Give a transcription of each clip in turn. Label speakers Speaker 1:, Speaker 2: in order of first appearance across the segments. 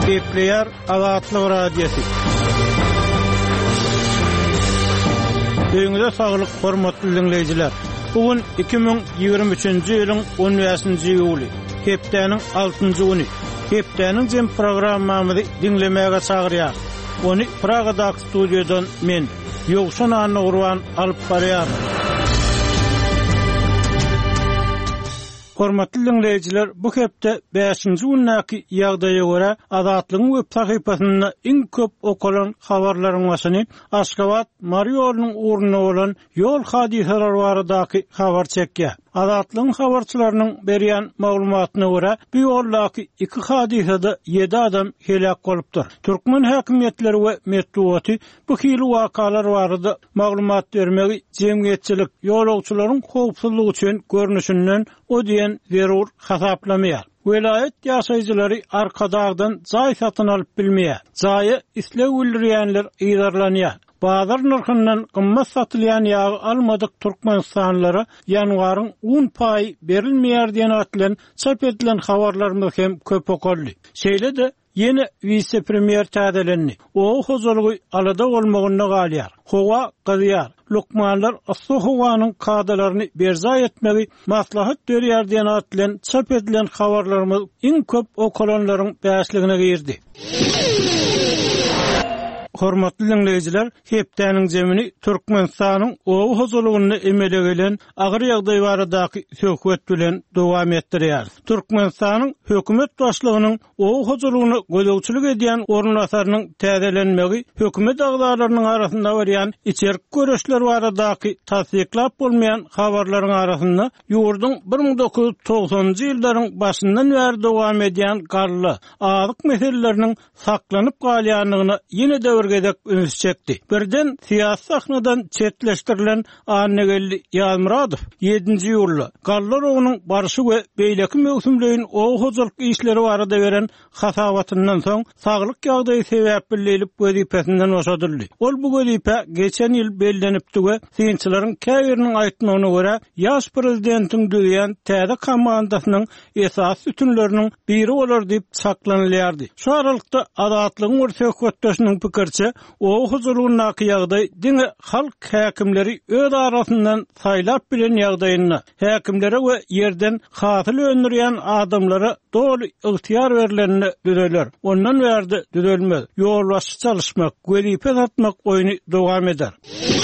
Speaker 1: Kepler Azatlyk Radiosu. Öňüňizde saglyk, hormatly dinleyijiler. Bugün 2023-nji ýylyň 15-nji ýuly, hepdeniň 6-njy güni. Hepdeniň jem programmamyzy dinlemäge çagyrýar. Onu Praga'da studiodan men Ýogşan Anna Urban alyp barýar. Hormatly dinleyijiler, bu hepde 5-nji günnäki ýagdaýa görä Azatlygyň web sahypasynda iň köp okulan habarlaryň başyny Aşgabat Mariýolunyň uğruna bolan ýol hadiseleri baradaky habar çekýär. Azatlygyň habarçylarynyň berýän maglumatyna görä, bu ýoldaky 2 hadisede 7 adam helak bolupdyr. Türkmen häkimetleri we metbuaty bu hili wakalar barada maglumat bermegi jemgyýetçilik ýolagçylaryň howpsuzlygy üçin görnüşinden o diýen zerur hasaplamaýar. Velayet ýaşaýjylary arkadagdan jaý satyn alyp bilmeýär. Jaýy islew bildirýänler ýydarlanýar. Bazar narhyndan gymmat satylýan ýagy almadyk Türkmenistanlylara ýanwaryň 10% berilmeýär diýen atlan çap edilen habarlarymyz hem köp okolly. Şeýle-de yeni vice premier täzelenni. O hozalygy alada bolmagyna galýar. Howa gyzyar. Lukmanlar asy howanyň kadalaryny berza etmegi maslahat berýär diýen atlan çap edilen habarlarymyz iň köp okolanlaryň bäşligine girdi. Hormatly dinleyijiler, hepdeniň jemini Türkmenistanyň owu hozalygyny emele gelen agyr ýagdaý baradaky söhbet bilen dowam etdirýär. Türkmenistanyň hökümet başlygynyň owu hozalygyny gözegçilik edýän ornatarynyň täzelenmegi hökümet agdalarynyň arasynda berýän içerik görüşler baradaky tasdiklap bolmaýan habarlaryň arasynda ýurduň 1990-njy ýyllaryň başyndan bäri dowam edýän garly azyk meseleleriniň saklanyp galýanlygyna ýene gedek üns çekdi. Birden siyasi sahnadan çetleştirilen Annegelli Ýalmuradow 7-nji ýyly Gallar ogynyň barşy we beýleki möhümleýin o hozalyk işleri barada beren hasawatyndan soň saglyk ýagdaýy sebäp bilenip wezipesinden boşadyldy. Ol bu wezipe geçen ýyl bellenipdi we synçylaryň käbiriniň aýtmagyna görä ýaş prezidentiň düýýän täze komandasynyň esas ütunleriniň biri bolar diýip saklanylýardy. Şu aralykda Azatlygyň bir söhbetdeşiniň pikirçe o huzurluğun ýagdaý diňe halk häkimleri öz arasyndan saýlap bilen ýagdaýyna häkimlere we ýerden hasyl öndürýän adamlara doly ygtyýar berilenini düzeler. Ondan bärde düzelmez. Ýolbaşy çalışmak, wezipe satmak oýuny dowam eder.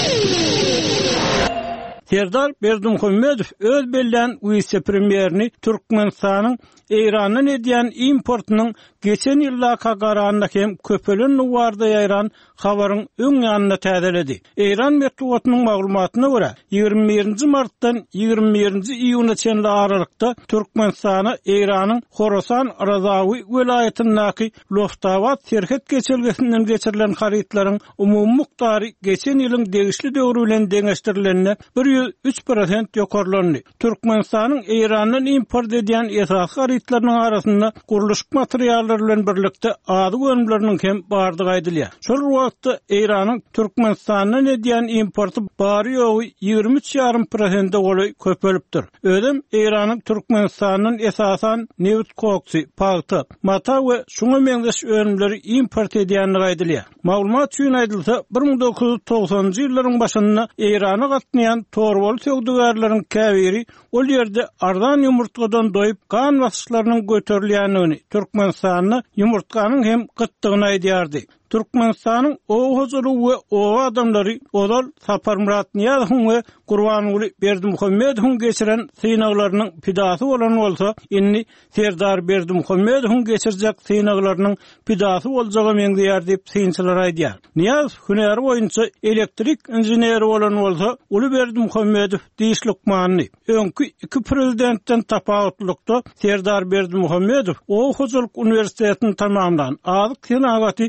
Speaker 1: Serdar Berdimuhammedow öz belän vice premierini Türkmenistanyň Eýrandan edýän importynyň geçen ýyllaka garanyna hem köpelen nuwarda ýaýran habaryň öň ýanyna täzeledi. Eýran metbuatynyň maglumatyna görä 21-nji martdan 21-nji iýuna çenli aralykda Türkmenistana Eýranyň Horasan Razawy welaýatyndaky Loftabat Serhet geçelgesinden geçirilen haritlaryň umumy miqdary geçen ýylyň degişli döwrü bilen deňeşdirilenine 103% ýokarlandy. Türkmenistanyň Eýrandan import edýän esas haritlarynyň arasynda guruluş materialları bilen birlikde ady önümleriniň hem bardygy aýdylýar. Şol wagtda Eýranyň Türkmenistandan edýän importy bary ýogy 23,5% goly köpelipdir. Ödem Eýranyň Türkmenistanyň esasan neft koksy, paýta, mata we şuňa meňzeş önümleri import edýänligi aýdylýar. Maglumat üçin aýdylsa 1990-njy ýyllaryň başynda Eýrana gatnaýan torbol söwdügärleriň käbiri ol ýerde ardan ýumurtgadan doýup kan basışlarynyň göterilýänini, Türkmenistanyň ýumurtkanyň hem gytdygyny aýdýardy. Türkmenistanyň o hozalygy we o adamlary odal Sapar Murat Niýazow we Gurbanuly Berdimuhammedow geçiren synaglarynyň pidasy bolan bolsa, inni Serdar Berdimuhammedow geçirjek synaglarynyň pidasy boljagy meňzeýär diýip synçylar aýdýar. Niýazow hünäri boýunça elektrik inженери bolan bolsa, uly Berdimuhammedow diýişlikmany. Öňkü 2 prezidentden tapawatlykda Serdar Berdimuhammedow o hozalyk universitetini tamamlanan. Azyk senagaty döwlet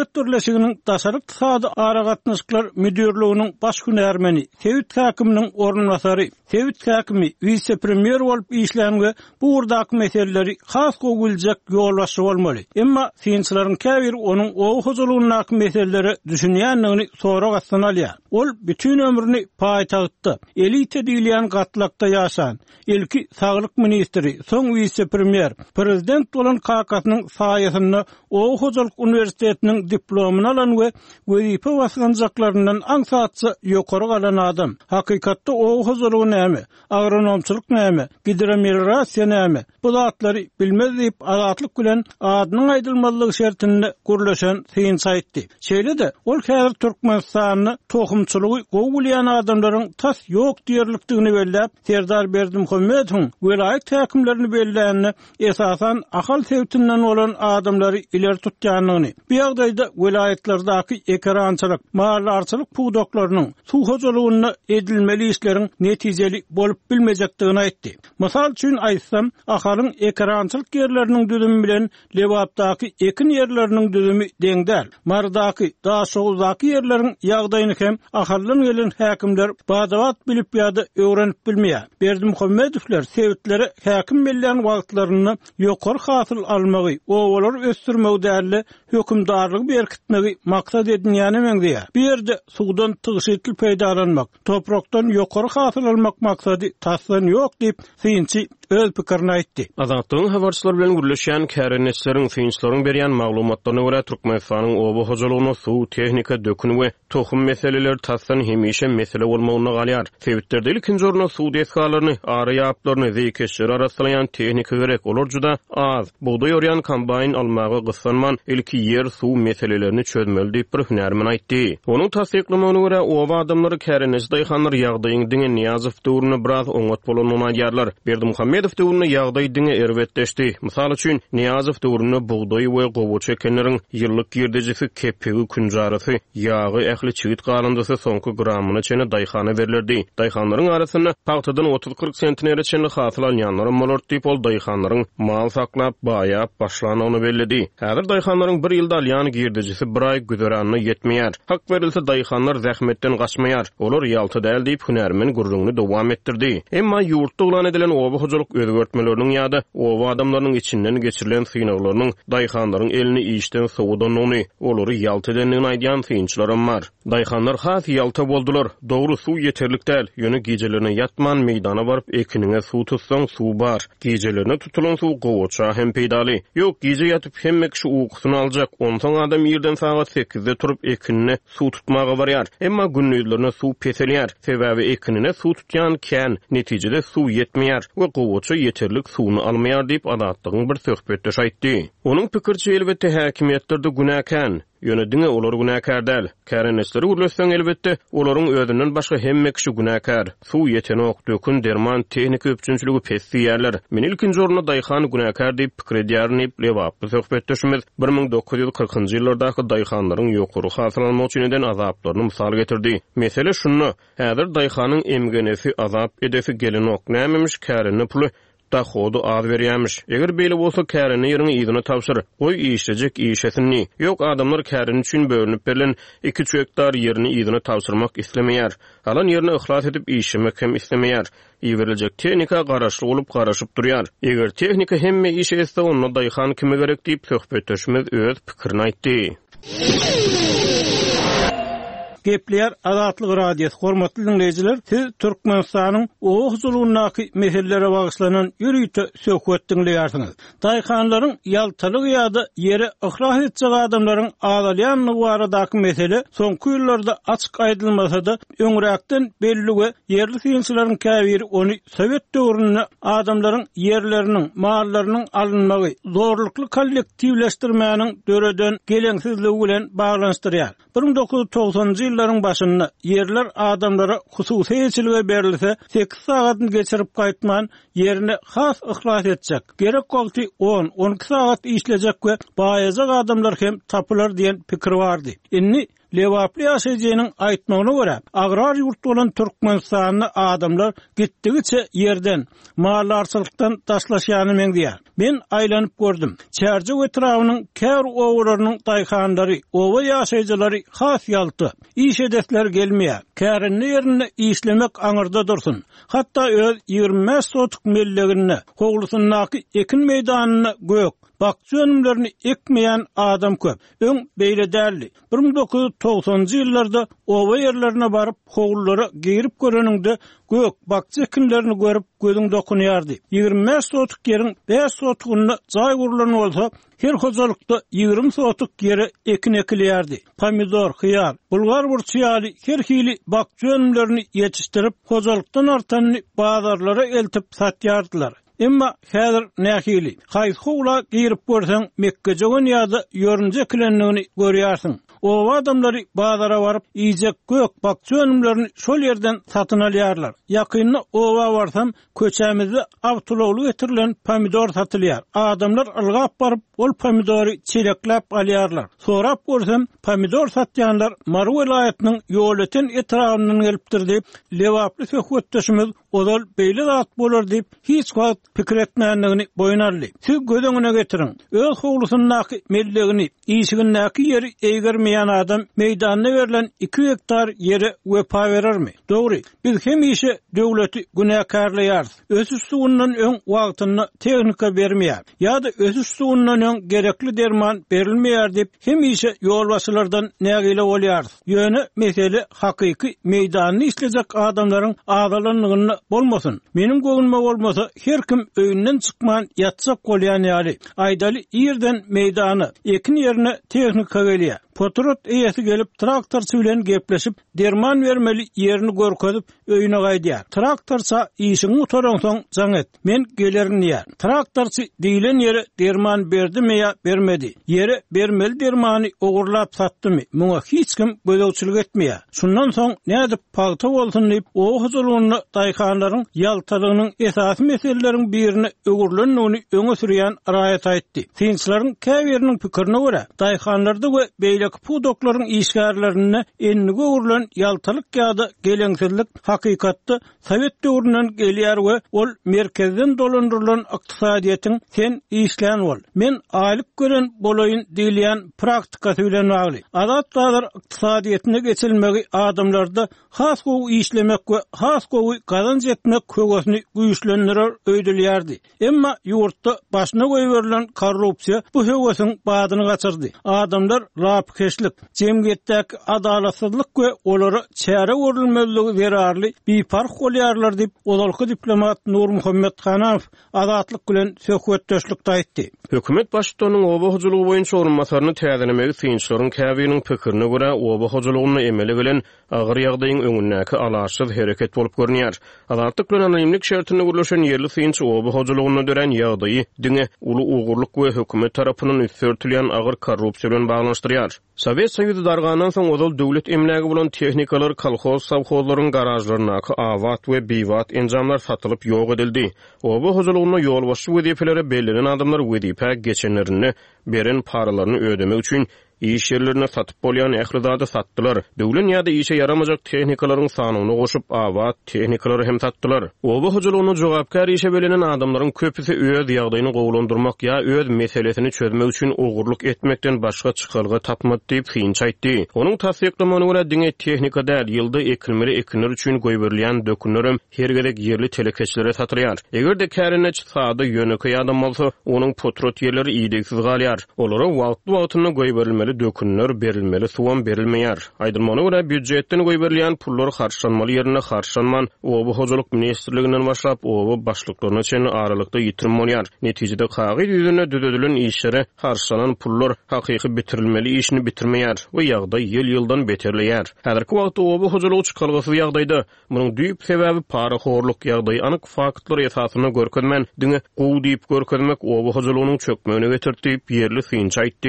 Speaker 1: Döwlet Birleşiginiň daşaryk sady ara gatnaşyklar müdürlüğiniň baş hünärmeni, Tewit häkiminiň ornunbasary, Tewit häkimi vice premier bolup işlän we bu urdak meseleleri has goýuljak ýolbaşy bolmaly. Emma synçylaryň käbir onuň ow huzurlugyna meseleleri düşünýändigini soragatdan alýar. Ol bütün ömrüni paýtagtda, elite diýilýän gatlakda ýaşan, ilki saglyk ministri, soň vice premier, prezident bolan kakatynyň saýasyny Ow huzurluk universitetiniň diplomuny alan we wezipe wasganjaklaryndan aňsatça ýokary galan adam. Hakykatda ow huzurlugy näme, agronomçylyk näme, hidromelorasiýa näme, bu zatlary bilmez diýip azatlyk bilen adynyň aýdylmalygy şertinde gürleşen synç aýtdy. Şeýle-de ol häzir Türkmenistanyny tohumçylygy gowulýan adamlaryň tas ýok diýerlikdigini belläp, Serdar Berdimuhammedowyň welayet häkimlerini belläni esasan ahal tewtinden olan adamlary ileri tutýanyny. Bu ýagdaýda welaýetlerdeäki ekrançylyk, mahallarçylyk puwdoklarynyň suw hojulugyna edilmeli işleriň netijeli bolup bilmejekdigini aýtdy. Mysal üçin aýtsam, ahalyň ekrançylyk ýerleriniň düzümi bilen Lewapdaky ekin ýerleriniň düzümi deňdäl. Mardaky, daşowdaky ýerleriň ýagdaýyny hem ahaldan gelen häkimler badawat bilip ýa-da öwrenip bilmeýär. Berdimuhammedowler sewitlere häkim belläň wagtlaryny ýokary hasyl almagy, owalar ösdürmegi däli hökümdarlygy berkitmegi maksat edilýäni meňdiýär. Bir ýerde suwdan tygyşytly peýdalanmak, toprakdan ýokary hasyl almak maksady taslan ýok diýip synçy öz pikirini aýtdy.
Speaker 2: Azatlygyň habarçylar bilen gürleşýän kärenetçileriň synçlaryň berýän maglumatlaryna görä Türkmenistanyň oba hojulugyny suw, tehnika, dökün we tohum meseleleri taslan hemişe mesele bolmagyna galýar. Sewitlerde ikinji orna suw deskalaryny, ara ýaplaryny zeýkeşler arasyndan tehnika gerek. Olar juda az. Buğday oryan kombayn almagy gyssanman ilki yer suw meselelerini çözmeli diýip bir hünärmen aýtdy. Onuň tasdiklamagyna görä oba adamlary kärenetçi daýhanlar ýagdaýyň diňe Niýazow döwrüne biraz oňat bolanyny aýdýarlar. Berdimuhammedow döwrüne ýagdaý diňe erwetleşdi. Mysal üçin Niýazow döwrüne buğday we gowaç ekenleriň ýyllyk girdejisi, kepegi, künjarysy, ýagy, ähli çigit galandysy soňky gramyna çene daýhana berilirdi. Daýhanlaryň arasyna paxtadan 30-40 sentnere çenli hasyl alýanlar bolar diýip ol daýhanlaryň mal saklap, baýap başlanyny bellidi. Häzir daýhanlaryň bir ýylda alýan girdejisi bir aý güzeranyna ýetmeýär. Hak berilse daýhanlar zähmetden gaçmaýar. Olar ýalty däl diýip hünärmen gurrungy dowam etdirdi. Emma ýurtda ulan edilen oba hojuluk özgertmeleriniň ýa-da oba adamlarynyň içinden geçirilen synaklarynyň daýhanlaryň elini işden sowudanyny, olary ýalty edenligini aýdýan synçylarym bar. Daýhanlar has ýalty boldular. Dogry suw ýeterlik däl. Ýöne gijelerine ýatman meýdana baryp ekiniňe suw tutsaň suw bar. Gijelerine tutulan suw gowaça hem peýdaly. Ýok, gije ýatyp hemme kişi uykusyny aljak. Ondan adam ýerden saat 8-de turup ekinine suw tutmagy barýar. Emma günnüýlerine suw peselýär. Sebäbi ekinine suw tutýan kän, netijede suw ýetmeýär we gowaça ýeterlik suwny almaýar diýip adatlygyň bir söhbetde aýtdy. Onuň pikirçe elbetde häkimetlerde günäkän. Ýöne olar günäkär däl. Kärenetçileri gürleşsen elbetde olaryň özünden başga hemme kişi günäkär. Suw ýetenok, dökün, derman, tehnika öpçünçiligi pesli ýerler. Men ilkinji orna daýhan günäkär diýip pikir edýärni Lewaply söhbetdeşimiz 1940-njy ýyllardaky daýhanlaryň ýokary hasyl almak üçin eden azaplaryny mysal getirdi. Mesele şunu, häzir daýhanyň emgenesi azap edesi gelenok nämemiş käreni puly da hodu az berýärmiş. Eger beýle bolsa käreni ýerine ýygyny tapşyr. Goý işlejek işesinni. Ýok, adamlar käreni üçin bölünip berilen 2 hektar ýerini ýygyny tapşyrmak islemeýär. Alan ýerine ihlas edip işlemek hem islemeýär. Ýewirecek tehnika garaşly bolup garaşyp durýar. Eger tehnika hemme iş etse onda daýhan kime gerek diýip söhbetdeşimiz öz pikirini aýtdy.
Speaker 1: Gepler Azatlyk radiosu hormatly dinleyijiler, siz Türkmenistanyň ow huzurlugynaky meselelere bagyşlanan ýürüýte söhbet dinleýärsiňiz. Daýhanlaryň ýaltylygy ýa-da ýere ihlas etjek adamlaryň azalýanlygy baradaky mesele soňky ýyllarda açyk aýdylmasa-da öňräkden belli we ýerli synçylaryň käbiri ony Sowet döwrüne adamlaryň ýerleriniň, mallarynyň alynmagy, zorlukly kollektiwleşdirmäniň döreden geleňsizligi bilen baglanşdyrýar. 1990-njy ýyllaryň başynda ýerler adamlara hususy eçilige berilse 8 sagatyny geçirip gaýtman ýerine has ihlas etjek. Gerek boldy 10-12 sagat işlejek we baýajak adamlar hem tapylar diýen pikir bardy. Inni lewaply ýaşaýjynyň aýtmagyna görä, agrar ýurt bolan Türkmenistanyny adamlar gitdigiçe ýerden, mallarçylykdan taşlaşýany men diýär. Men aýlanyp gördüm. Çärje etrawynyň kär owlarynyň daýkanlary, owa ýaşaýjylary has ýalty. İş edesler gelmeýär. Kärinni ýerine işlemek aňyrda dursun. Hatda öz 25 sotuk mellegini, howlusundaky ekin meýdanyny gök, bakçy önümlerini ekmeýän adam köp. Öň beýle däli. 1990-njy ýyllarda owa ýerlerine baryp howlulary giyirip göreninde gök, bakçy ekinlerini görüp gözüň dokunýardy. 25 sotuk ýeriň 5 sotugyny jaý gurulan bolsa, her hozalykda 20 sotuk ýere ekin ekilýärdi. Pomidor, hyýar, bulgar burçýaly her hili bakçy önümlerini ýetişdirip hozalykdan artanyny bazarlara eltip satýardylar. Emma häzir nähili? Haýsy howla giyirip görseň Mekke jogan ýa-da ýörünje kilenligini görýärsiň. O adamlary bazara baryp iýjek gök bakçy önümlerini şol ýerden satyn alýarlar. Ýakynda owa barsam köçämizde awtolowly getirilen pomidor satylýar. Adamlar ylgap baryp ol pomidory çeleklep alýarlar. Sorap görsem pomidor satýanlar Maru welaýatynyň ýoleten etrawynyň gelipdir diýip lewaply söhbetdeşimiz odal beýle zat bolar diýip hiç wagt pikir etmänligini boýnarly. Siz gödüňüne getirin. Öz howlusundaky mellegini, işigindäki ýeri eýgermeýän adam meýdanyna verilen 2 hektar ýere wepa berermi? Dogry. Biz hemişe döwleti günäkärleýär. Ösüş suwundan öň wagtyny tehnika bermeýär. Ýa-da ösüş suwundan öň gerekli derman berilmeýär diýip hemişe ýolbaşçylardan nägile bolýar. Ýöne mesele hakyky meýdanyny işlejek adamlaryň adalanlygyny bolmasyn. Menim göwnüme bolmasa her kim öýünden çykman ýatsak bolýan ýaly. Aýdaly ýerden meýdany, ekin ýerine tehnika gelýär. Potrot eýesi gelip traktorçy bilen gepleşip derman vermeli ýerini görkezip öýüne gaýdýar. Traktorça işiňi utaranyň jaň et. Men gelerin ýer. Traktorçy diýilen ýere derman berdimi ýa bermedi. Ýere bermeli dermany ogurlap satdymy? Muňa hiç kim gözegçilik etmeýär. Şundan soň näde pagta bolsun diýip o huzurluny daýkanlaryň ýaltalygynyň esasy meseleleriň birini ögürlenýäni öňe sürýän raýat aýtdy. Synçlaryň käbiriniň pikirine görä, daýkanlarda we pudoklaryň işgärlerini enniге urulan ýaltalyk ýa-da geleňsizlik hakykatda Sowet döwründen gelýär we ol merkezden dolandyrylan ykdysadyýetyň sen işlän bol. Men aýlyk gören bolaýyn diýilýän praktikasy bilen bagly. Adatlar ykdysadyýetine geçilmegi adamlarda has gowy işlemek we has gowy gazanç etmek kögesini güýçlendirer öýdülýärdi. Emma ýurtda başyna goýulan korrupsiýa bu hewesiň badyny gaçyrdy. Adamlar keşlik, cemiyetdäki adalatsızlyk we olary çäre görülmezligi zerarly bipark bolýarlar diýip olalky diplomat Nur Muhammed Hanaw azatlyk bilen söhbetdeşlikde aýtdy.
Speaker 2: Hökümet başçylygynyň oba hojulugy boýunça orunmasaryny täzelemegi synçlaryň käbiriniň pikirine görä oba hojulugyny emele gelen agyr ýagdaýyň öňündäki alaşyz hereket bolup görünýär. Azatlyk bilen anonimlik şertine gürleşen ýerli synç oba hojulugyny dören ýagdaýy diňe uly ugurluk we hökümet tarapyndan üstürtilýän agyr korrupsiýa bilen baglanşdyrýar. Sowet Soýuzy dargandan soň ozal döwlet emlägi bolan tehnikalar kolhoz savhozlaryň garajlarynaky awat we biwat enjamlar satylyp ýok edildi. Oba hojulugyna ýolbaşçy wezifeleri bellilen adamlar wezife geçenlerini beren paralaryny ödemek üçin iş yerlerine satyp bolýan ähli satdylar. Döwlet ýa-da işe yaramajak tehnikalaryň sanyny goşup awat tehnikalary hem satdylar. Oba hojulugyny jogapkar işe belenen adamlaryň köpüsi öz ýagdaýyny gowlandyrmak ýa öz meselesini çözmek üçin ogurluk etmekden başga çykalgy tapmady diýip synç aýtdy. Onuň tasdiklamagyna görä diňe tehnika däl ýylda ekilmeli ekinler üçin goýberilýän dökünlerim her gerek ýerli telekeçlere satylýar. Egerde kärineç sady ýöneki adam bolsa, onuň potrot ýerleri iýdeksiz galýar. Olara wagtly goýberilmeli dökünler berilmeli, suwan berilmeýär. Aýdylmagyna görä büdjetden goýberilýän pullar harçlanmaly ýerine harçlanman oba hojuluk ministrliginden başlap oba başlyklaryna çen aralykda ýitirim bolýar. Netijede kagy ýüzüne düzedilen işlere harçlanan pullar hakyky bitirilmeli işini bitirmeýär we ýagdaý ýyl-ýyldan beterleýär. Häzirki wagtda oba hojulugy çykalgysyz ýagdaýda munyň düýp sebebi paraxorluk ýagdaýy anyk faktlar esasyna görkezmen diňe gowy diýip görkezmek oba hojulugynyň çökmegine getirdi diýip ýerli synç aýtdy.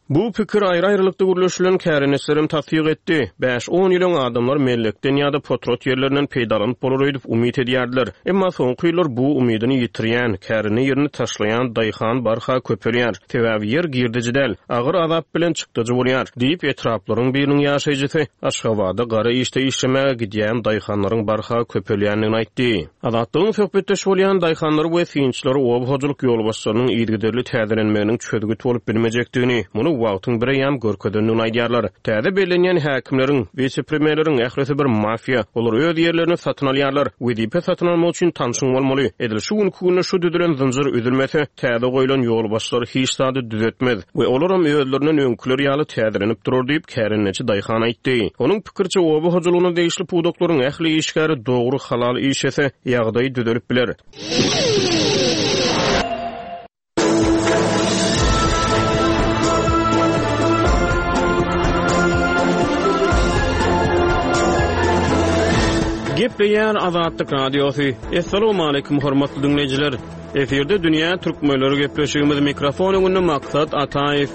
Speaker 2: Bu pikir ayrı-ayrılıkda gürleşilen kärenetlerim tasdiq etdi. 5-10 ýylyň adamlar mellekden ýa-da potrot ýerlerinden peýdalanyp bolar diýip umyt edýärdiler. Emma soňky ýyllar bu umydyny ýitirýän, kärine ýerini taşlaýan daýhan barha köpelýär. Sebäbi ýer girdijidel, agyr azap bilen çykdyjy bolýar diýip etraplaryň biriniň ýaşaýjysy Aşgabada gara işde işlemäge gidýän daýhanlaryň barha köpelýänligini aýtdy. Adatlyň söhbetdeş bolýan daýhanlar we synçylar oba hojalyk ýolbaşçylarynyň ýygyderli täzelenmeginiň çödügi bolup bilmejekdigini, muny wagtyň birem görkedenini aýdýarlar. Täze bellenýän häkimleriň, vice-premierleriň ählisi bir mafiya, olar öz ýerlerini satyn alýarlar, wezipe satyn almak üçin tanşyň bolmaly. Edil şu gününe şu düdülen zynjyr üzülmese, täze goýulan ýolbaşçylar hiç sady düzetmez we olaram özlerinden öňküler ýaly täzelenip durar diýip kärenetçi daýhan aýtdy. Onuň pikirçe oba hojalygyna deýişli pudoklaryň ähli işgäri dogry halal iş etse ýagdaý düzelip biler. Gepleýär Azatlyk radiosy. Assalamu alaykum hormatly dinleýijiler. Eferde dünýä türkmenleri gepleşigimiz mikrofonyny maksat Ataýew.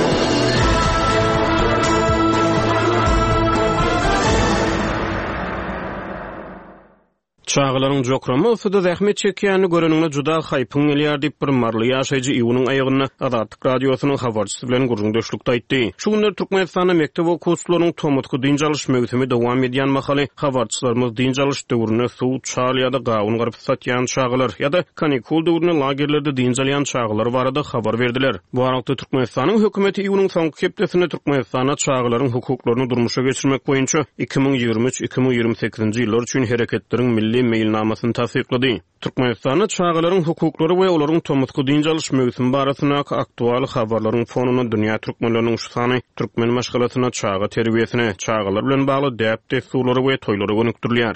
Speaker 2: Çağlaryň jokramy usuda zähmet çekýäni görenine juda haýpyň gelýär diýip bir marly ýaşaýjy iwunyň aýagyna Azatlyk radiosynyň habarçysy bilen gurulmuşlukda aýtdy. Şu günler Türkmenistanda mekdep okuwçylarynyň tomutky dynjalyş möhümi dowam edýän mahaly habarçylarymyz dynjalyş döwrüne suw çal ýa-da gawn garyp satýan çağlar ýa-da kanikul döwrüne lagerlerde dynjalyan çağlar barada habar berdiler. Bu arada Türkmenistanyň hökümeti iwunyň soňky kepdesinde Türkmenistana çağlaryň hukuklaryny durmuşa geçirmek boýunça 2023-2028 ýyllar üçin hereketleriň milli mailnamasyny tasdiqlady. Türkmenistanyň çağlaryň hukuklary we olaryň tomutky dynjalyş möhümi barasynda aktual habarlaryň fonuny dünýä türkmenleriniň şu sany türkmen maşgalatyna çağa terbiýesine, çağlar bilen bagly däpde suwlary we toýlary gönükdirilýär.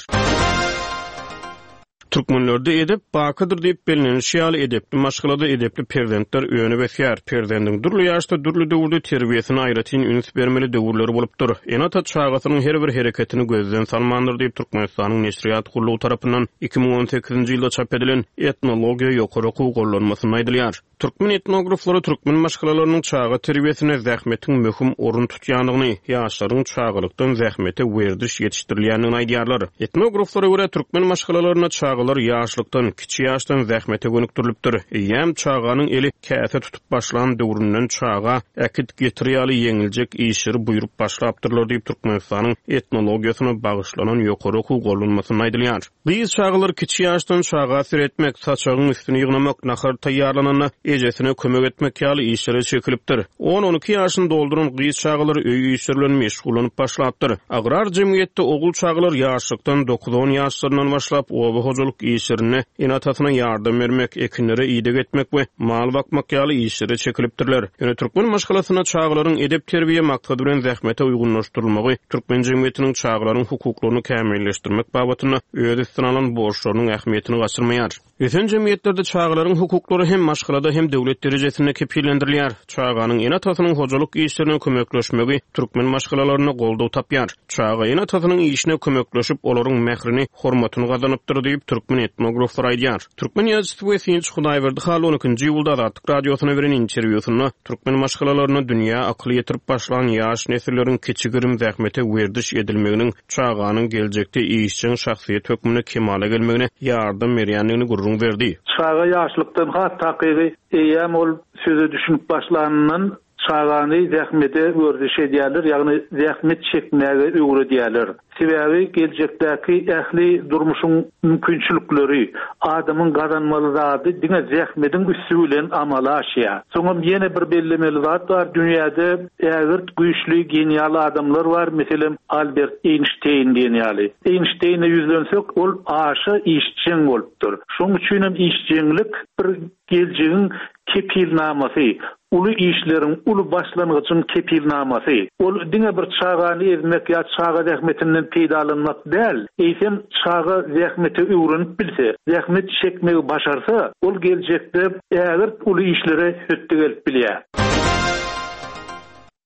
Speaker 2: Türkmenlerde edep bakydyr diýip bilinen şiýaly edepli maşgalada edepli perzentler öňe besýär. Perzendiň durly ýaşda durly döwürde terbiýesine aýratyn üns bermeli döwürleri bolupdyr. Enata çağatynyň her bir hereketini gözden salmandyr diýip Türkmenistanyň Neşriýat Gurulugy tarapyndan 2018-nji ýylda çap edilen etnologiýa ýokary okuw gollanmasyny aýdylýar. Türkmen etnograflary türkmen maşgalalarynyň çağa terbiýesine zähmetiň möhüm orun tutýanyny, ýaşlaryň çağalykdan zähmete werdiş ýetişdirilýänini aýdýarlar. Etnograflara görä türkmen maşgalalaryna çağalar ýaşlykdan, kiçi ýaşdan zähmete gönükdirilipdir. Ýam çağanyň eli käse tutup başlan döwründen çağa äkit getirýäli ýeňiljek işleri buýrup başlapdyrlar diýip Türkmenistanyň etnologiýasyna bagyşlanan ýokary okuw gollanmasyny aýdylýar. Biz çağalar kiçi ýaşdan çağa süretmek, saçagyň üstüne ýygnamak, nahar taýýarlanana ejesine kömek etmek ýaly işlere çekilipdir. 10-12 ýaşyny dolduran gyz çağalar öý işleri bilen meşgulanyp başlapdyr. Agrar jemgyýetde ogul çağalar ýaşlykdan 9-10 ýaşlaryndan başlap oba hojalyk işlerine enatasyna ýardam bermek, ekinlere iýdek etmek we mal bakmak ýaly işlere çekilipdirler. Ýöne türkmen maşgalasyna çağlaryň edep terbiýe maksady bilen zähmete uýgunlaşdyrylmagy, türkmen jemgyýetiniň çağlaryň hukuklaryny kämilleşdirmek babatyna öz üstüne alan borçlarynyň ähmiýetini gaçyrmaýar. Ýeten jemgyýetlerde çağlaryň hukuklary hem maşgalada hem döwlet derejesinde kepillendirilýär. Çağanyň enatasynyň hojalyk işlerine kömekleşmegi türkmen maşgalalaryna goldaw tapýar. Çağa enatasynyň işine kömekleşip olaryň mehrini, hormatyny gazanypdyr diýip türkmen etnograflar aýdýar. Türkmen ýazgysy we synçy Hudaýberdi Hal 12-nji ýylda Azatlyk radiosyna beren interwýusyny türkmen maşgalalaryna dünýä akly ýetirip başlan ýaş nesilleriň keçigirim zähmete werdiş edilmeginiň çağanyň geljekde işçiň şahsyýet hökmüne kemale gelmegine ýardam berýänligini gurrun berdi.
Speaker 3: Çağa ýaşlykdan hatda eýem ol söze düşünüp başlananyň çağany zähmete werdiş edýärler, ýagny zähmet çekmäge öwre diýerler. Sebäbi geljekdäki ähli durmuşyň mümkinçilikleri, adamyň gazanmaly zady diňe zähmetiň üstü bilen amala aşýar. Soňra ýene bir bellemeli zat bar, dünýäde ägirt güýçli genial adamlar bar, meselem Albert Einstein diýenýäli. Einstein'e ýüzlensek, ol aşy işçiň bolupdyr. Şoň üçin hem işçiňlik bir geljegiň kepilnamasy, ulu işlerin ulu başlangıçın kepilnamasy. Ol diňe bir çağany ezmek ýa çağa zähmetinden peýdalanmak däl. Eýsem çağa zähmeti öwrenip bilse, zähmet çekmegi başarsa, ol geljekde ägir ulu işlere hötte gelip bilýär.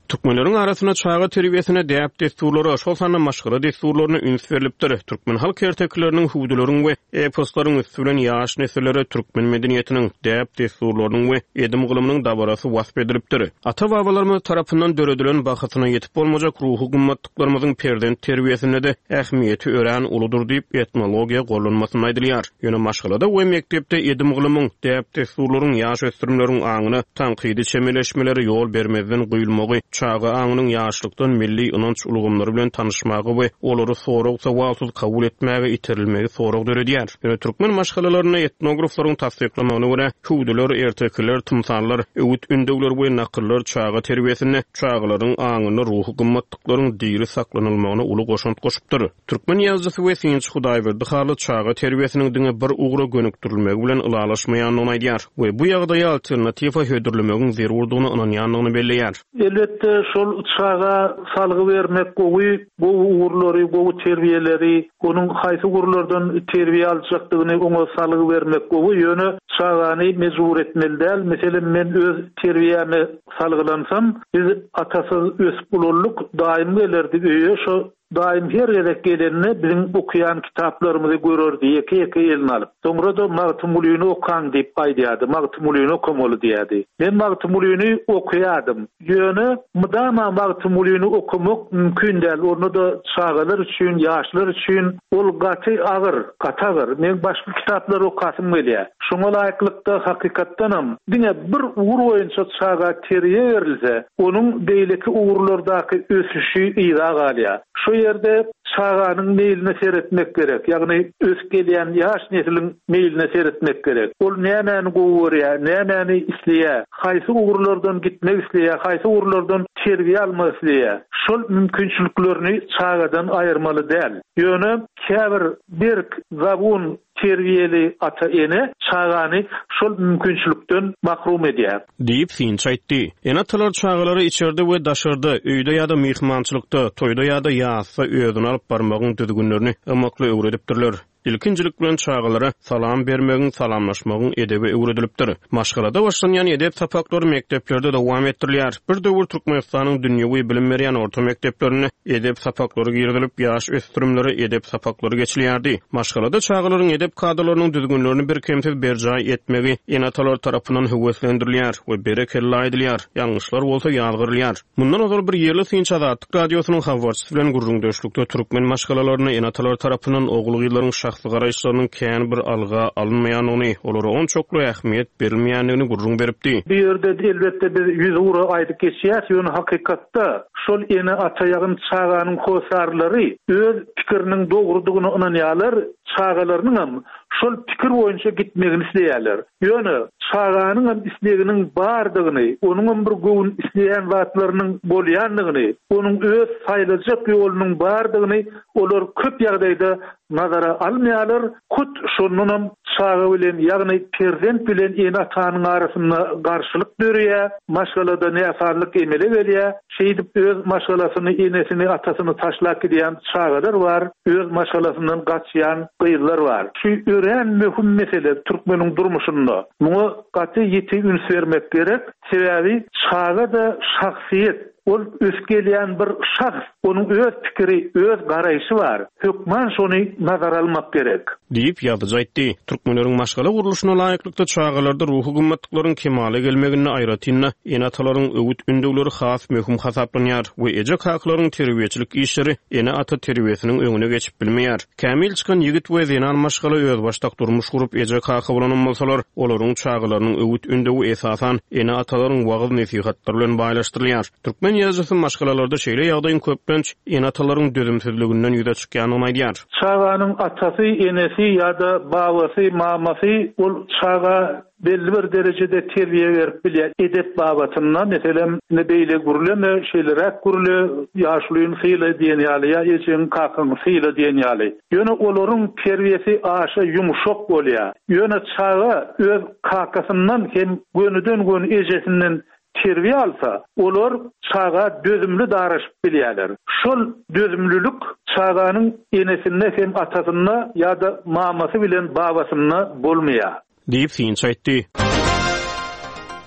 Speaker 2: Türkmenleriň arasynda çağa terbiyesine däp desturlary, şol sany maşgara desturlaryna üns berilipdir. Türkmen halk ertekleriniň hudularyň we eposlaryň üstünden ýaş nesillere türkmen medeniýetiniň däp desturlarynyň we edim gylymynyň dabarasy wasp edilipdir. Ata-babalarymyz tarapyndan döredilen bakatyna ýetip bolmajak ruhy gymmatlyklarynyň perden terbiyesine de ähmiýeti ören uludur diýip etnologiýa gollanmasyny aýdylýar. Ýöne maşgalada we mektepde edim gylymyň däp desturlaryň ýaş ösdürümleriň aňyna tanqidi çemeleşmeleri ýol bermezden guýulmagy, çağa aňynyň ýaşlykdan milli ynanç ulgamlary bilen tanışmagy we olary sorag sowalsyz kabul etmäge iterilmegi sorag döredýär. Türkmen maşgalalaryna etnograflaryň tasdiklamagyna görä, hudular, ertekler, tymsallar, öwüt ündegler we nakyllar çağa terbiyesine, çağlaryň aňyny ruhy gymmatlyklaryň diýri saklanylmagyna uly goşunt goşupdyr. Türkmen ýazgysy we Sinç Hudaýberdi haly çağa terbiyesiniň diňe bir ugra gönükdirilmegi bilen ylalaşmaýanyny aýdýar we bu ýagdaýa alternativa hödürlemegiň zerurdygyny ananýanyny belleýär.
Speaker 3: Elbetde şol çağa salgy bermek gowy, bu uğurlary, bu terbiýeleri, onuň haýsy uğurlardan terbiýe aljakdygyny oňa salgy bermek gowy ýöne çağany mezur etmeli däl. Meselem men öz terbiýämi salgylansam, biz atasy ösüp bolurlyk daim gelerdi öýe, şo daim her gerek gelenine bizim okuyan kitaplarımızı görürdü, eke elini alıp. Sonra da Magtymulýyny okan diýip aýdýardy, Magtymulýyny okamaly diýärdi. Ben Magtymulýyny okuýardım. Ýöne mydama Magtymulýyny okamak mümkin däl. Onu da çağalar üçin, ýaşlar üçin ol gaty agır. Men başga kitaplary okasym gelýär. Şoňa laýyklykda hakykatdanam diňe bir uğur boýunça çağa terbiýe berilse, onuň beýleki uğurlardaky ösüşi ýa galýar. Şu ýerde çağanyň meýline seretmek gerek. Ýagny ösgelýän ýaş nesiliň meýline seretmek gerek. Ol nämäni gowurýar, nämäni isleýär, haýsy uğurlardan gitmek isleýär, haýsy uğurlardan terbiýe almak isleýär. Şol mümkinçiliklerini çağadan aýyrmaly däl. Ýöne käbir berk zabun terbiyeli ata ene çağany şol mümkinçilikden mahrum edýär.
Speaker 2: Diýip Sinç aýtdy. Enatalar çağalary içerde we daşarda, öýde ýa-da mehmançylykda, toýda ýa-da ýasa özüni alyp barmagyň düzgünlerini ömekli öwredipdirler. İlkinjilik bilen çağalara salam bermegiň, salamlaşmagyň edebi öwredilipdir. Maşgalada başlanýan edep sapaklary mekdeplerde dowam etdirilýär. Bir döwür Türkmenistanyň dünýäwi bilim berýän orta mekdeplerini edep sapaklary girdilip, ýaş ösdürümleri edep sapaklary geçilýärdi. Maşgalada çağalaryň edep kadrlarynyň düzgünlerini bir kemsiz berjay etmegi enatalar tarapyndan höweslendirilýär we berekelli aýdylýar. Ýalňyşlar bolsa ýalgyrylýar. Mundan öňe bir ýerli Sinç Azatlyk radiosynyň habarçysy bilen gurrundaşlykda Türkmen maşgalalaryny enatalar tarapyndan ogulgylaryň şahsy garaýşlarynyň kän bir alga alınmaýanyny, olara on çoklu ähmiýet berilmeýändigini gurrun beripdi.
Speaker 3: Bir ýerde elbetde biz 100 uğra aýdyp geçýär, ýöne hakykatda şol ene ataýagyn çağanyň hosarlary öz pikiriniň dogrudygyny inanýarlar, çağalarynyň şol pikir boýunça gitmegini isleýärler. Ýöne çağanyň isleginiň bardygyny, onuň bir göwün isleýän watlarynyň bolýandygyny, onuň öz saýlajak ýolunyň bardygyny olar köp ýagdaýda nazara almaýarlar. Kut şonunam çağa bilen, ýagny perzent bilen ene atanyň arasynda garşylyk berýär, maşgalada näsarlyk emele berýär. Şeýdip öz maşgalasyny, enesini, atasyny taşlap gidýän çağalar bar, öz maşgalasyndan gaçýan gyýylar bar. Şu ören möhüm mesele türkmeniň durmuşynda. Muňa gaty ýeti üns bermek gerek. Sebäbi çağa da şahsiýet, ol ösgelýän bir şahs, onuň öz pikiri, öz garaýşy bar. Hökman şonu nazara almak gerek.
Speaker 2: Diýip ýazyjy aýtdy. Türkmenleriň maşgala guruluşyna laýyklykda çağalarda ruhy gymmatlyklaryň kemale gelmegini aýratyna enatalaryň öwüt ündegleri has möhüm hasaplanýar we ejek haklaryň terbiýeçilik işleri ene ata terbiýesiniň öňüne geçip bilmeýär. Kämil çykan ýigit we zenan maşgala özbaşdak durmuş gurup ejek hakly bolan bolsalar, olaryň çağalarynyň öwüt ündegi esasan ene atalaryň wagyz nesihatlary bilen baýlaşdyrylýar. Türkmen ýazgysy maşgalalarda şeýle ýagdaýyň köplenç enatalaryň dözümsizliginden ýüze çykýanyny aýdýar.
Speaker 3: Çağanyň atasy, enesi ýa-da babasy, mamasy ol çağa belli bir derecede terbiýe berip bilýär. Edep babatyndan meselem ne beýle gurulýar, şeýlerek gurulýar, ýaşlyň syýla diýen ýaly, ýa ejen kakyň syýla diýen ýaly. Ýöne olaryň terbiýesi aşa ýumşak bolýar. Ýöne çağa öz kakasyndan hem gönüden gön ejesinden terbiýe alsa, olar çağa dözümli daraşyp bilýärler. Şol dözümlülük çağanyň enesinde hem atasynda ýa-da mamasy bilen babasynda bolmaýar.
Speaker 2: Diýip Sinç aýtdy.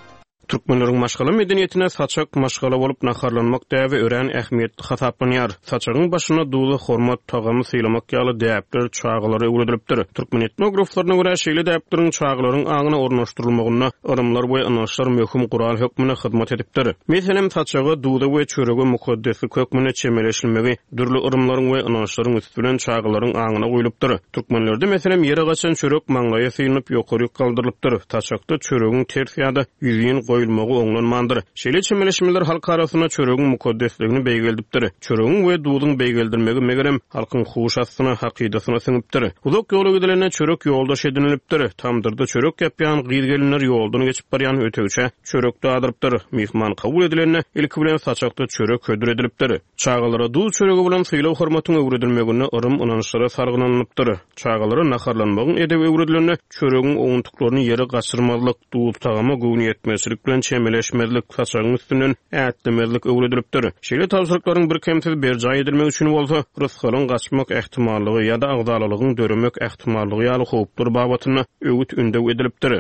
Speaker 2: Türkmenleriň maşgala medeniyetine saçak maşgala bolup naharlanmak däbi ören ähmiýetli hasaplanýar. Saçagyň başyna duýly hormat tagamy sylamak ýaly däpler çağlary öwredilipdir. Türkmen etnograflaryna görä şeýle däpleriň çağlaryň aňyna ornaşdyrylmagyna yrymlar we anaşlar möhüm gural hökmüne hyzmat edipdir. Meselem saçagy duýda we çörege mukaddesli kökmüne çemeleşilmegi dürli yrymlaryň we anaşlaryň üstünden çağlaryň aňyna goýulypdyr. Türkmenlerde meselem ýere gaçan çörek maňlaýa synyp ýokary galdyrylypdyr. Saçakda çöregiň ters ýa-da ýüzüň goýulmagy oňlanmandyr. Şeýle çemeleşmeler halk arasyna çöregiň mukaddesligini beýgeldipdir. Çöregiň we duýdyň beýgeldirmegi megerem halkyň huşasyna, hakydasyna siňipdir. Uzak ýola gidilenler çörek ýoldaş edinilipdir. Tamdyrda çörek ýapýan gyzgelinler ýoldan geçip barýan ötegiçe çörekde adyrypdyr. Mehman kabul edilenler ilki bilen saçakda çörek hödür edilipdir. Çağalara duýy çöregi bilen sylaw hormatyny öwredilmegine yrym ynançlara sargynanypdyr. Çağalara naharlanmagyň edebi öwredilenler çöregiň oňuntuklaryny ýere gaçyrmazlyk, duýul tagama göwni etmezlik bilen çemeleşmezlik, saçagyň üstünden ätlemezlik öwredilipdir. Şeýle tapşyryklaryň bir kemsiz berjaý edilmegi üçin bolsa, rızkyň gaçmak ähtimallygy ýa-da agdalylygyň döremek ähtimallygy ýaly howplar babatyna öwüt ündew edilipdir.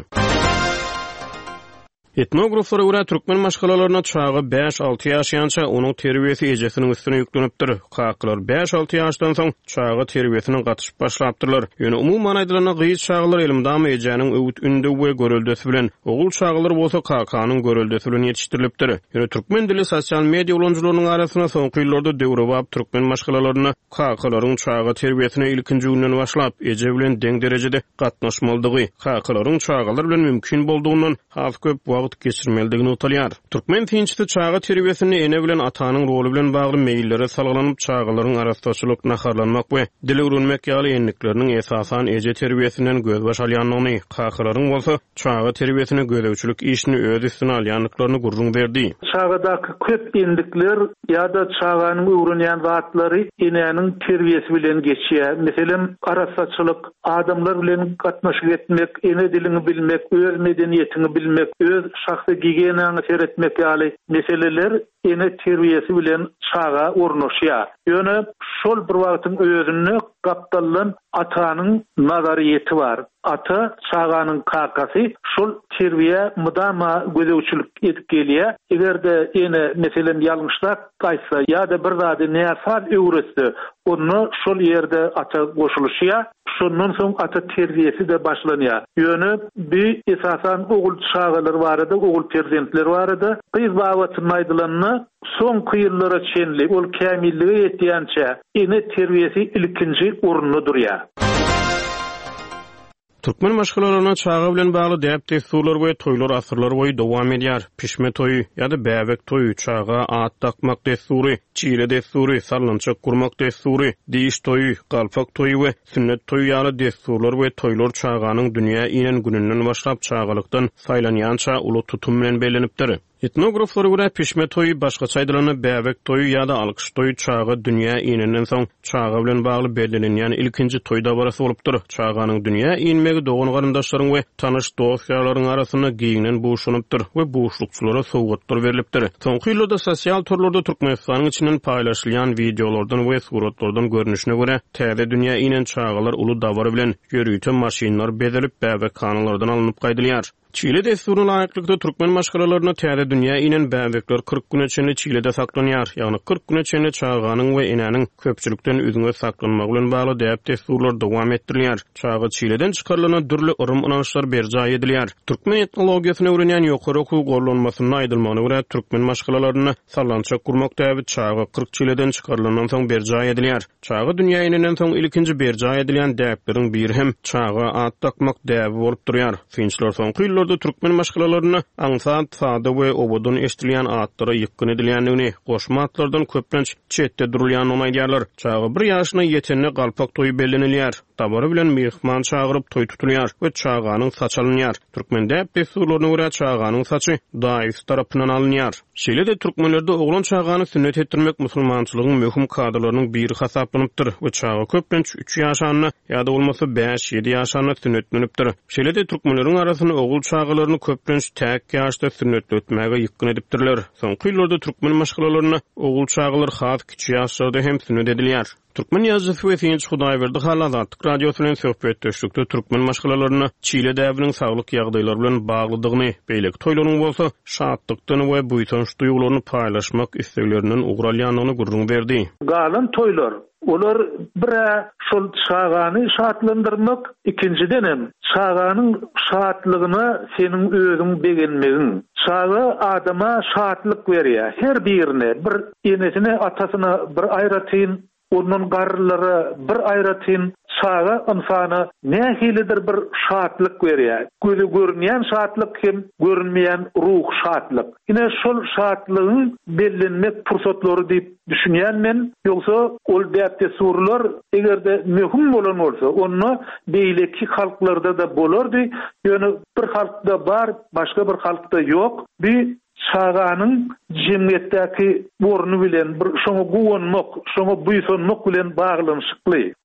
Speaker 2: Etnograflara görä türkmen maşgalalaryna çağı 5-6 ýaşaýança onuň terbiýesi ejesiniň üstüne ýüklenipdir. Kaklar 5-6 ýaşdan soň çağı terbiýesine gatyşyp başlapdyrlar. Ýöne umumyň aýdylaryna gyýyş çağlar elimdamy ejeniň öwüt ünde we göreldesi bilen, ogul çağlar bolsa kakanyň göreldesi bilen ýetişdirilipdir. Ýöne türkmen dili sosial media ulanjylarynyň arasyna soňky ýyllarda döwrewap türkmen maşgalalaryna kaklaryň çağı terbiýesine ilkinji günden başlap eje bilen deň derejede gatnaşmalydygy, kaklaryň çağlar bilen mümkin boldugyny has köp wagt geçirmeldigini utalýar. Türkmen tinçli çağı terbiýesini ene bilen atanyň roli bilen bagly meýillere salgylanyp çağlaryň arasydaşylyk naharlanmak we dile öwrenmek ýaly ýenlikleriniň esasan eje terbiýesinden göz baş alýanlygyny, kaklaryň bolsa çağı terbiýesine gödäwçilik işini öz üstüne alýanlyklaryny gurrun berdi. Çağdaky
Speaker 3: köp endikler ýa-da çağanyň öwrenýän zatlary enenin terbiýesi bilen geçýär. Meselem arasydaşylyk, adamlar bilen gatnaşyk etmek, ene dilini bilmek, öz medeniýetini bilmek, öz şahsy gigiyenany seretmek ýaly meseleler ene terbiýesi bilen çağa ornaşýar. Ýöne şol bir wagtyň özüne gapdalan atanyň nazariýeti bar. Ata çağanyň kakasy şol terbiýe mudama gödäwçilik edip gelýär. Egerde ene meselem ýalňyşlap gaýsa ýa-da bir zady näsal öwretse, onu şol ýerde ata goşulýar. Şondan soň ata terbiýesi de başlanýar. Ýöne bir esasan ogul çağalar barada, ogul perzentler barada, gyz babatyny aýdylanyny soňky ýyllara çenli, ol kämillige ýetýänçe ene terbiýesi ilkinji orunda durýar.
Speaker 2: Türkmen maşgalalaryna çağı bilen bagly däp desturlar we toýlar asyrlar boýy dowam edýär. Pişme toýu ýa-da bäbek toýu, çağa at takmak destury, çile destury, sallançak gurmak destury, diýiş toýu, galpak toýu we sünnet toýu ýaly desturlar we toýlar çağanyň dünýä inen gününden başlap çağalykdan saýlanýança uly tutum bilen bellenipdir. Etnograflara görä pişme toýu başga çaýdylanyp bäbek toýu ýa-da alkyş toýu çağı dünýä inenden soň çağı bilen bagly bellenýän ilkinji toýda barasy bolupdyr. Çağanyň dünýä inmegi dogan garyndaşlaryň we tanyş dostlaryň arasyna giňinen boşunypdyr we boşlukçylara sowgatlar berilipdir. Soňky ýyllarda sosial torlarda Türkmenistanyň içinden paýlaşylýan videolardan we suratlardan görnüşine görä täze dünýä inen çağlar uly dawary bilen ýörüýte maşinlar bezelip bäbek kanalardan alınıp gaýdylýar. Çile desturun laýyklykda türkmen maşgalalaryna täze dünýä inen bäbekler 40 gün içinde Çilede saklanýar. Ýagny 40 gün içinde çağanyň we enäniň köpçülikden üzüňe saklanmak bilen bagly däp desturlar dowam etdirilýär. Çağı Çileden çykarlanan dürli yrym ynançlar berjaý edilýär. Türkmen etnologiýasyny öwrenýän ýokary okuw gollanmasyny aýdylmagyna görä türkmen maşgalalaryna sallançak gurmak däbi çağı 40 Çileden çykarlanan soň berjaý edilýär. Çağı dünýä inenden soň ilkinji berjaý edilen däpleriň biri hem çağı at takmak däbi bolup durýar. Finçler soňky türkmen maşgalalaryna aňsat, sada we obodun eşdilýän atlara ýykyn edilýändigini, goşma atlardan köplenç çetde durulýanyny aýdýarlar. Çağı 1 ýaşyna ýetende galpak toýu bellenilýär. Tabary bilen mehman çağıryp toý tutulýar we çağanyň saçy alınýar. Türkmende pesurlaryna görä çağanyň saçy daýys tarapyndan alınýar. Şeýle-de türkmenlerde oglan çağany sünnet etdirmek musulmançylygyň möhüm kadrlarynyň biri hasaplanypdyr we çağı köplenç 3 ýaşanyna ýa-da bolmasa 5-7 ýaşanyna sünnetlenipdir. Şeýle-de türkmenleriň arasyna ogul çağlaryny köplenç täk ýaşda sünnetletmäge ýykyn edipdirler. Soňky ýyllarda türkmen maşgalalaryna ogul çağlar has kiçik ýaşlarda hem sünnet edilýär. Türkmen yazıcı we Tinç Hudaýberdi Azatlyk radiosynyň söhbetdeşlikde türkmen maşgulalaryna Çile däwriniň saglyk ýagdaýlary bilen baglydygyny, beýleki toýlaryň bolsa şatlykdyny we buýtanç duýgularyny paýlaşmak isleglerinden ugralýanyny gurrun berdi.
Speaker 3: Galan toýlar olar bire şol şagany şatlandyrmak, ikincidenem şaganyň şatlygyna seniň özüň begenmegin. Şaga adama şatlyk berýär. Her birine bir enesine, atasyna bir aýratyn, onun garrylary bir aýratyn, şaga insana nähilidir bir şatlyk berýär. Gözü görünýän şatlyk hem görünmeýän ruh şatlyk. Ine şol şatlygyň bellenmek pursatlary diýip düşünýän men, ýogsa ol däpde surlar egerde möhüm bolan bolsa, onu beýleki halklarda da bolardy. Ýöne bir halkda bar, başga bir halkda ýok. Şaganyň jemgyýetdäki orny bilen bir şoňa guwonmak, şoňa buýsanmak bilen baglanyşykly.